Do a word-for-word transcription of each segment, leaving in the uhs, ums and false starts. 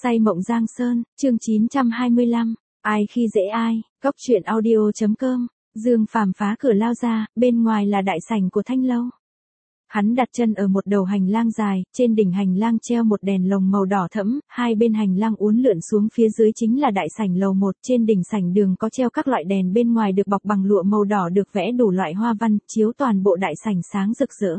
Say mộng Giang Sơn, chương chín trăm hai mươi lăm, ai khi dễ ai, cóc truyện audio chấm com, Dương Phàm phá cửa lao ra, bên ngoài là đại sảnh của Thanh lâu. Hắn đặt chân ở một đầu hành lang dài, trên đỉnh hành lang treo một đèn lồng màu đỏ thẫm, hai bên hành lang uốn lượn xuống phía dưới chính là đại sảnh lầu một, trên đỉnh sảnh đường có treo các loại đèn bên ngoài được bọc bằng lụa màu đỏ được vẽ đủ loại hoa văn, chiếu toàn bộ đại sảnh sáng rực rỡ.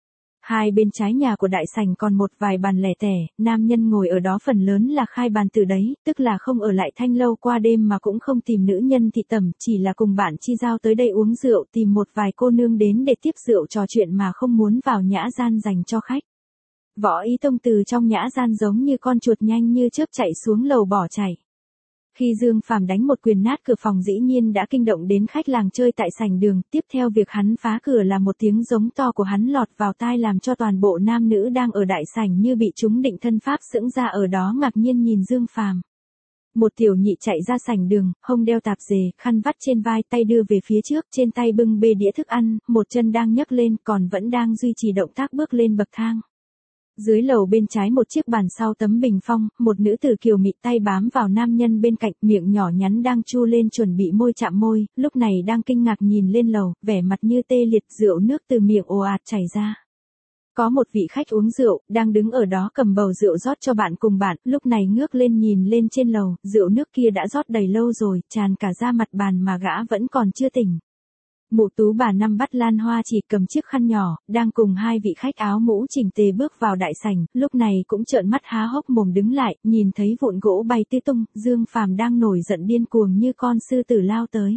Hai bên trái nhà của đại sảnh còn một vài bàn lẻ tẻ, nam nhân ngồi ở đó phần lớn là khai bàn từ đấy, tức là không ở lại Thanh lâu qua đêm mà cũng không tìm nữ nhân thị tẩm, chỉ là cùng bạn chi giao tới đây uống rượu, tìm một vài cô nương đến để tiếp rượu trò chuyện mà không muốn vào nhã gian dành cho khách. Võ Ý Tông từ trong nhã gian giống như con chuột nhanh như chớp chạy xuống lầu bỏ chạy. Khi Dương Phàm đánh một quyền nát cửa phòng dĩ nhiên đã kinh động đến khách làng chơi tại sảnh đường, tiếp theo việc hắn phá cửa là một tiếng giống to của hắn lọt vào tai làm cho toàn bộ nam nữ đang ở đại sảnh như bị trúng định thân pháp sững ra ở đó ngạc nhiên nhìn Dương Phàm. Một tiểu nhị chạy ra sảnh đường, hông đeo tạp dề, khăn vắt trên vai, tay đưa về phía trước, trên tay bưng bê đĩa thức ăn, một chân đang nhấc lên còn vẫn đang duy trì động tác bước lên bậc thang. Dưới lầu bên trái một chiếc bàn sau tấm bình phong, một nữ tử kiều mị tay bám vào nam nhân bên cạnh, miệng nhỏ nhắn đang chu lên chuẩn bị môi chạm môi, lúc này đang kinh ngạc nhìn lên lầu, vẻ mặt như tê liệt, rượu nước từ miệng ồ ạt chảy ra. Có một vị khách uống rượu, đang đứng ở đó cầm bầu rượu rót cho bạn cùng bạn, lúc này ngước lên nhìn lên trên lầu, rượu nước kia đã rót đầy lâu rồi, tràn cả ra mặt bàn mà gã vẫn còn chưa tỉnh. Mụ tú bà năm bắt lan hoa chỉ cầm chiếc khăn nhỏ, đang cùng hai vị khách áo mũ chỉnh tề bước vào đại sảnh, lúc này cũng trợn mắt há hốc mồm đứng lại, nhìn thấy vụn gỗ bay tứ tung, Dương Phàm đang nổi giận điên cuồng như con sư tử lao tới.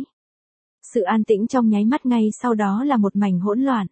Sự an tĩnh trong nháy mắt ngay sau đó là một mảnh hỗn loạn.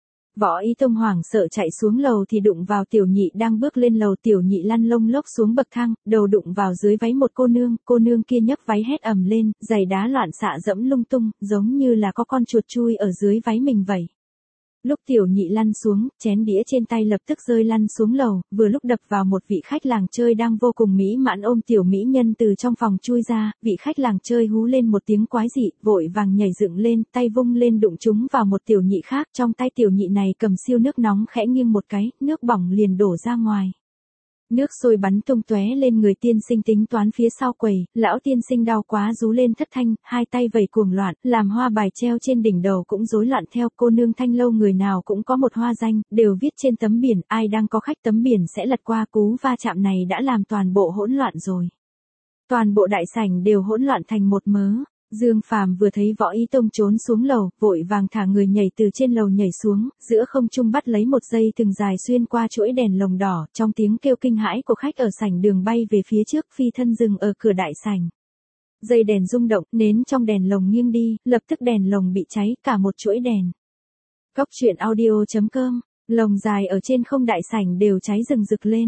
Võ Ý Tông hoảng sợ chạy xuống lầu thì đụng vào tiểu nhị đang bước lên lầu, tiểu nhị lăn lông lốc xuống bậc thang, đầu đụng vào dưới váy một cô nương, cô nương kia nhấc váy hét ầm lên, giày đá loạn xạ dẫm lung tung, giống như là có con chuột chui ở dưới váy mình vậy. Lúc tiểu nhị lăn xuống, chén đĩa trên tay lập tức rơi lăn xuống lầu, vừa lúc đập vào một vị khách làng chơi đang vô cùng mỹ mãn ôm tiểu mỹ nhân từ trong phòng chui ra, vị khách làng chơi hú lên một tiếng quái dị, vội vàng nhảy dựng lên, tay vung lên đụng trúng vào một tiểu nhị khác, trong tay tiểu nhị này cầm siêu nước nóng khẽ nghiêng một cái, nước bỏng liền đổ ra ngoài. Nước sôi bắn tung tóe lên người tiên sinh tính toán phía sau quầy, lão tiên sinh đau quá rú lên thất thanh, hai tay vẩy cuồng loạn, làm hoa bài treo trên đỉnh đầu cũng rối loạn theo, cô nương Thanh lâu người nào cũng có một hoa danh, đều viết trên tấm biển, ai đang có khách tấm biển sẽ lật qua, cú va chạm này đã làm toàn bộ hỗn loạn rồi. Toàn bộ đại sảnh đều hỗn loạn thành một mớ. Dương Phàm vừa thấy Võ Ý Tông trốn xuống lầu, vội vàng thả người nhảy từ trên lầu nhảy xuống, giữa không trung bắt lấy một dây thừng dài xuyên qua chuỗi đèn lồng đỏ, trong tiếng kêu kinh hãi của khách ở sảnh đường bay về phía trước, phi thân dừng ở cửa đại sảnh. Dây đèn rung động, nến trong đèn lồng nghiêng đi, lập tức đèn lồng bị cháy cả một chuỗi đèn. Cóc truyện audio chấm com, lồng dài ở trên không đại sảnh đều cháy rừng rực lên.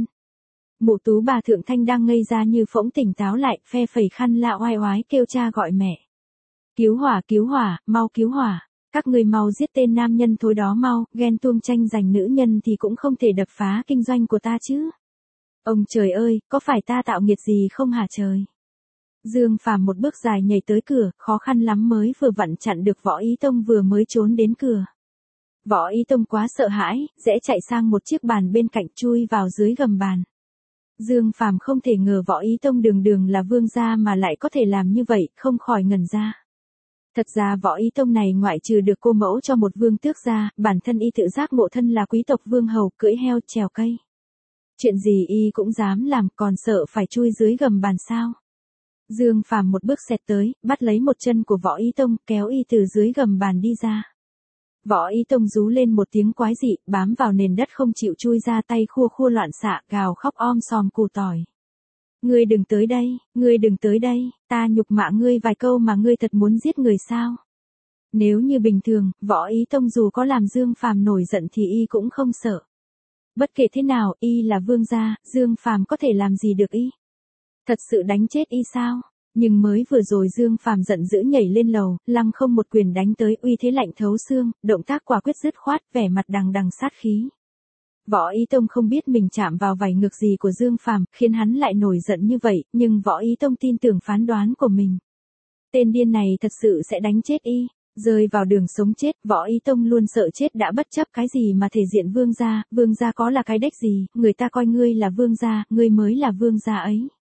Mụ tú bà thượng thanh đang ngây ra như phỗng tỉnh táo lại, phe phẩy khăn lạ oai oái kêu cha gọi mẹ. Cứu hỏa, cứu hỏa, mau cứu hỏa, các người mau giết tên nam nhân thối đó mau, ghen tuông tranh giành nữ nhân thì cũng không thể đập phá kinh doanh của ta chứ. Ông trời ơi, có phải ta tạo nghiệt gì không hả trời? Dương Phàm một bước dài nhảy tới cửa, khó khăn lắm mới vừa vặn chặn được Võ Ý Tông vừa mới trốn đến cửa. Võ Ý Tông quá sợ hãi, rẽ chạy sang một chiếc bàn bên cạnh chui vào dưới gầm bàn. Dương Phàm không thể ngờ Võ Ý Tông đường đường là vương gia mà lại có thể làm như vậy, không khỏi ngẩn ra. Thật ra Võ Ý Tông này ngoại trừ được cô mẫu cho một vương tước ra, bản thân y tự giác ngộ thân là quý tộc vương hầu, cưỡi heo trèo cây. Chuyện gì y cũng dám làm, còn sợ phải chui dưới gầm bàn sao? Dương Phàm một bước xẹt tới, bắt lấy một chân của Võ Ý Tông, kéo y từ dưới gầm bàn đi ra. Võ Ý Tông rú lên một tiếng quái dị, bám vào nền đất không chịu chui ra, tay khua khua loạn xạ, gào khóc om sòm cù tỏi. Ngươi đừng tới đây, ngươi đừng tới đây, ta nhục mạ ngươi vài câu mà ngươi thật muốn giết người sao? Nếu như bình thường, Võ Ý Tông dù có làm Dương Phàm nổi giận thì y cũng không sợ. Bất kể thế nào, y là vương gia, Dương Phàm có thể làm gì được y? Thật sự đánh chết y sao? Nhưng mới vừa rồi Dương Phàm giận dữ nhảy lên lầu, lăng không một quyền đánh tới, uy thế lạnh thấu xương, động tác quả quyết dứt khoát, vẻ mặt đằng đằng sát khí. Võ Ý Tông không biết mình chạm vào vảy ngược gì của Dương Phàm, khiến hắn lại nổi giận như vậy, nhưng Võ Ý Tông tin tưởng phán đoán của mình. Tên điên này thật sự sẽ đánh chết y, rơi vào đường sống chết, Võ Ý Tông luôn sợ chết đã bất chấp cái gì mà thể diện vương gia, vương gia có là cái đếch gì, người ta coi ngươi là vương gia, ngươi mới là vương gia ấy.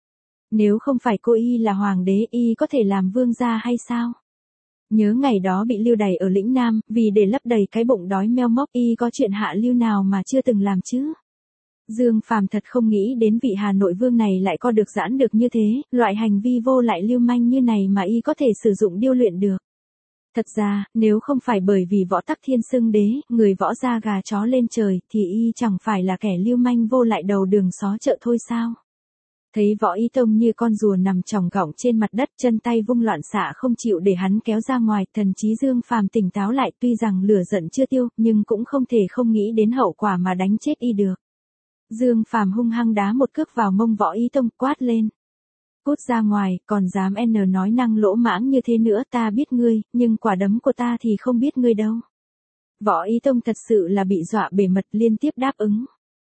Nếu không phải cô y là hoàng đế y có thể làm vương gia hay sao? Nhớ ngày đó bị lưu đày ở lĩnh Nam, vì để lấp đầy cái bụng đói meo mốc y có chuyện hạ lưu nào mà chưa từng làm chứ? Dương Phàm thật không nghĩ đến vị Hà Nội vương này lại có được giãn được như thế, loại hành vi vô lại lưu manh như này mà y có thể sử dụng điêu luyện được. Thật ra, nếu không phải bởi vì võ tắc thiên xưng đế, người võ ra gà chó lên trời, thì y chẳng phải là kẻ lưu manh vô lại đầu đường xó chợ thôi sao? Thấy Võ Ý Tông như con rùa nằm chỏng gọng trên mặt đất, chân tay vung loạn xạ không chịu để hắn kéo ra ngoài, thần trí Dương Phàm tỉnh táo lại, tuy rằng lửa giận chưa tiêu, nhưng cũng không thể không nghĩ đến hậu quả mà đánh chết y được. Dương Phàm hung hăng đá một cước vào mông Võ Ý Tông, quát lên. Cút ra ngoài, còn dám n nói năng lỗ mãng như thế nữa, ta biết ngươi, nhưng quả đấm của ta thì không biết ngươi đâu. Võ Ý Tông thật sự là bị dọa bể mật, liên tiếp đáp ứng.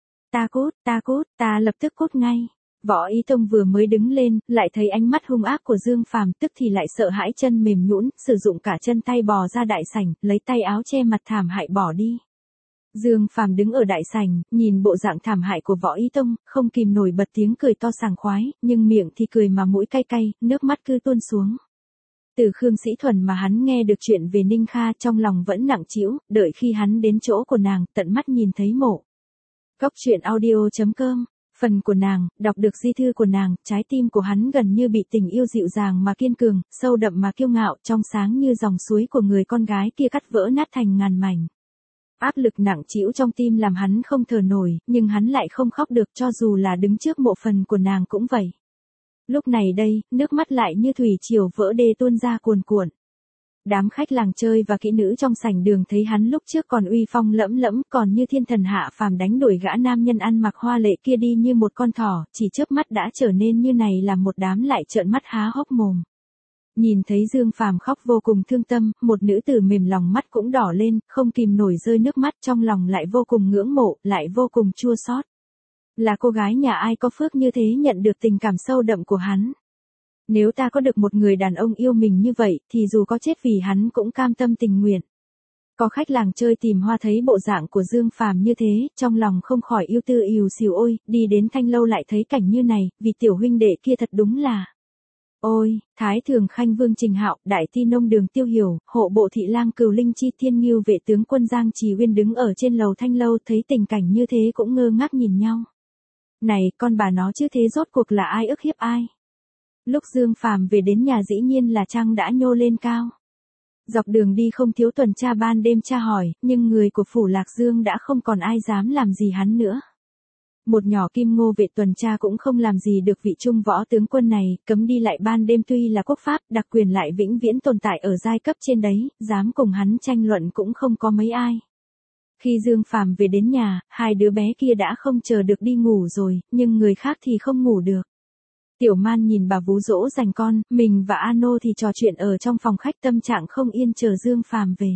Ta cút, ta cút, ta lập tức cút ngay. Võ Ý Tông vừa mới đứng lên, lại thấy ánh mắt hung ác của Dương Phàm, tức thì lại sợ hãi chân mềm nhũn, sử dụng cả chân tay bò ra đại sảnh, lấy tay áo che mặt thảm hại bỏ đi. Dương Phàm đứng ở đại sảnh, nhìn bộ dạng thảm hại của Võ Ý Tông, không kìm nổi bật tiếng cười to sảng khoái, nhưng miệng thì cười mà mũi cay cay, nước mắt cứ tuôn xuống. Từ Khương Sĩ Thuần mà hắn nghe được chuyện về Ninh Kha, trong lòng vẫn nặng trĩu, đợi khi hắn đến chỗ của nàng, tận mắt nhìn thấy mộ. Góc truyện audio chấm com, phần của nàng, đọc được di thư của nàng, trái tim của hắn gần như bị tình yêu dịu dàng mà kiên cường, sâu đậm mà kiêu ngạo, trong sáng như dòng suối của người con gái kia cắt vỡ nát thành ngàn mảnh. Áp lực nặng trĩu trong tim làm hắn không thở nổi, nhưng hắn lại không khóc được, cho dù là đứng trước mộ phần của nàng cũng vậy. Lúc này đây, nước mắt lại như thủy triều vỡ đê tuôn ra cuồn cuộn. Đám khách làng chơi và kỹ nữ trong sảnh đường thấy hắn lúc trước còn uy phong lẫm lẫm, còn như thiên thần hạ phàm đánh đuổi gã nam nhân ăn mặc hoa lệ kia đi như một con thỏ, chỉ chớp mắt đã trở nên như này, làm một đám lại trợn mắt há hốc mồm. Nhìn thấy Dương Phàm khóc vô cùng thương tâm, một nữ tử mềm lòng mắt cũng đỏ lên, không kìm nổi rơi nước mắt, trong lòng lại vô cùng ngưỡng mộ, lại vô cùng chua xót. Là cô gái nhà ai có phước như thế nhận được tình cảm sâu đậm của hắn. Nếu ta có được một người đàn ông yêu mình như vậy, thì dù có chết vì hắn cũng cam tâm tình nguyện. Có khách làng chơi tìm hoa thấy bộ dạng của Dương Phàm như thế, trong lòng không khỏi yêu tư ìu xìu, ôi, đi đến Thanh Lâu lại thấy cảnh như này, vì tiểu huynh đệ kia thật đúng là. Ôi, Thái Thường Khanh Vương Trình Hạo, Đại Ti Nông Đường Tiêu Hiểu, hộ bộ thị lang Cừu Linh Chi Thiên Ngưu vệ tướng quân Giang Trì Uyên đứng ở trên lầu Thanh Lâu, thấy tình cảnh như thế cũng ngơ ngác nhìn nhau. Này, con bà nó chứ, thế rốt cuộc là ai ức hiếp ai? Lúc Dương Phàm về đến nhà dĩ nhiên là trăng đã nhô lên cao. Dọc đường đi không thiếu tuần tra ban đêm tra hỏi, nhưng người của phủ Lạc Dương đã không còn ai dám làm gì hắn nữa. Một nhỏ Kim Ngô vệ tuần tra cũng không làm gì được vị trung võ tướng quân này, cấm đi lại ban đêm tuy là quốc pháp, đặc quyền lại vĩnh viễn tồn tại ở giai cấp trên đấy, dám cùng hắn tranh luận cũng không có mấy ai. Khi Dương Phàm về đến nhà, hai đứa bé kia đã không chờ được đi ngủ rồi, nhưng người khác thì không ngủ được. Tiểu Man nhìn bà vú dỗ dành con, mình và Ano thì trò chuyện ở trong phòng khách, tâm trạng không yên chờ Dương Phàm về.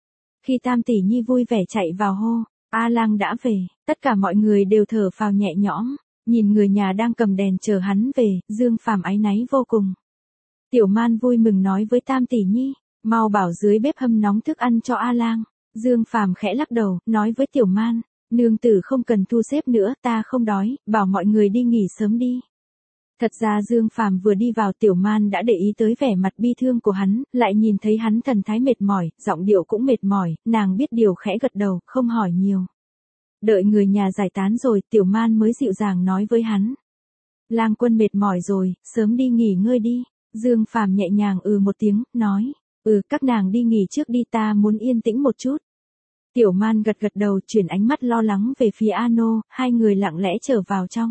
Khi Tam tỷ nhi vui vẻ chạy vào hô, A Lang đã về, tất cả mọi người đều thở phào nhẹ nhõm, nhìn người nhà đang cầm đèn chờ hắn về, Dương Phàm áy náy vô cùng. Tiểu Man vui mừng nói với Tam tỷ nhi, mau bảo dưới bếp hâm nóng thức ăn cho A Lang. Dương Phàm khẽ lắc đầu, nói với Tiểu Man, nương tử không cần thu xếp nữa, ta không đói, bảo mọi người đi nghỉ sớm đi. Thật ra Dương Phàm vừa đi vào, Tiểu Man đã để ý tới vẻ mặt bi thương của hắn, lại nhìn thấy hắn thần thái mệt mỏi, giọng điệu cũng mệt mỏi, nàng biết điều khẽ gật đầu, không hỏi nhiều. Đợi người nhà giải tán rồi, Tiểu Man mới dịu dàng nói với hắn. Lang quân mệt mỏi rồi, sớm đi nghỉ ngơi đi. Dương Phàm nhẹ nhàng ừ một tiếng, nói, ừ các nàng đi nghỉ trước đi, ta muốn yên tĩnh một chút. Tiểu Man gật gật đầu, chuyển ánh mắt lo lắng về phía Ano, hai người lặng lẽ trở vào trong.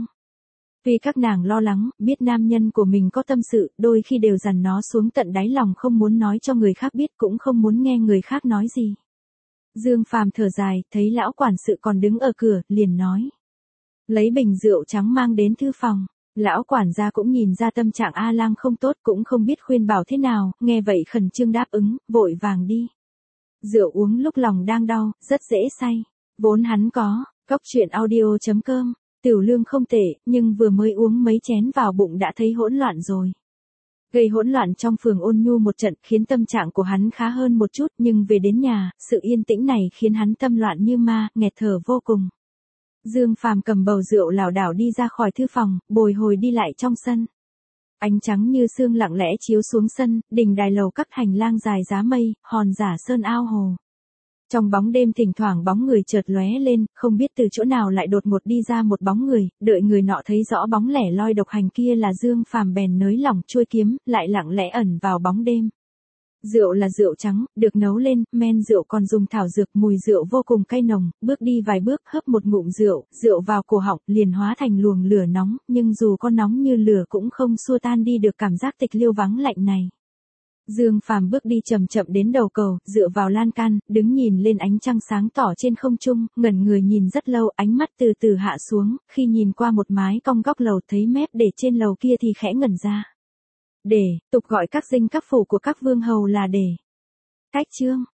Vì các nàng lo lắng, biết nam nhân của mình có tâm sự, đôi khi đều dằn nó xuống tận đáy lòng, không muốn nói cho người khác biết, cũng không muốn nghe người khác nói gì. Dương Phàm thở dài, thấy lão quản sự còn đứng ở cửa, liền nói. Lấy bình rượu trắng mang đến thư phòng. Lão quản gia cũng nhìn ra tâm trạng A Lang không tốt, cũng không biết khuyên bảo thế nào, nghe vậy khẩn trương đáp ứng, vội vàng đi. Rượu uống lúc lòng đang đau, rất dễ say. Vốn hắn có, góc truyện audio chấm com. Tiểu lương không tệ, nhưng vừa mới uống mấy chén vào bụng đã thấy hỗn loạn rồi. Gây hỗn loạn trong phường Ôn Nhu một trận, khiến tâm trạng của hắn khá hơn một chút, nhưng về đến nhà, sự yên tĩnh này khiến hắn tâm loạn như ma, nghẹt thở vô cùng. Dương Phàm cầm bầu rượu lảo đảo đi ra khỏi thư phòng, bồi hồi đi lại trong sân. Ánh trắng như sương lặng lẽ chiếu xuống sân, đình đài lầu các hành lang dài giá mây, hòn giả sơn ao hồ. Trong bóng đêm thỉnh thoảng bóng người chợt lóe lên, không biết từ chỗ nào lại đột ngột đi ra một bóng người, đợi người nọ thấy rõ bóng lẻ loi độc hành kia là Dương Phàm bèn nới lỏng chuôi kiếm, lại lặng lẽ ẩn vào bóng đêm. Rượu là rượu trắng, được nấu lên, men rượu còn dùng thảo dược, mùi rượu vô cùng cay nồng, bước đi vài bước hớp một ngụm rượu, rượu vào cổ họng liền hóa thành luồng lửa nóng, nhưng dù có nóng như lửa cũng không xua tan đi được cảm giác tịch liêu vắng lạnh này. Dương Phàm bước đi chậm chậm đến đầu cầu, dựa vào lan can, đứng nhìn lên ánh trăng sáng tỏ trên không trung, ngẩn người nhìn rất lâu, ánh mắt từ từ hạ xuống, khi nhìn qua một mái cong góc lầu thấy mép để trên lầu kia thì khẽ ngẩn ra. Để, tục gọi các dinh các phủ của các vương hầu là để. Cách chương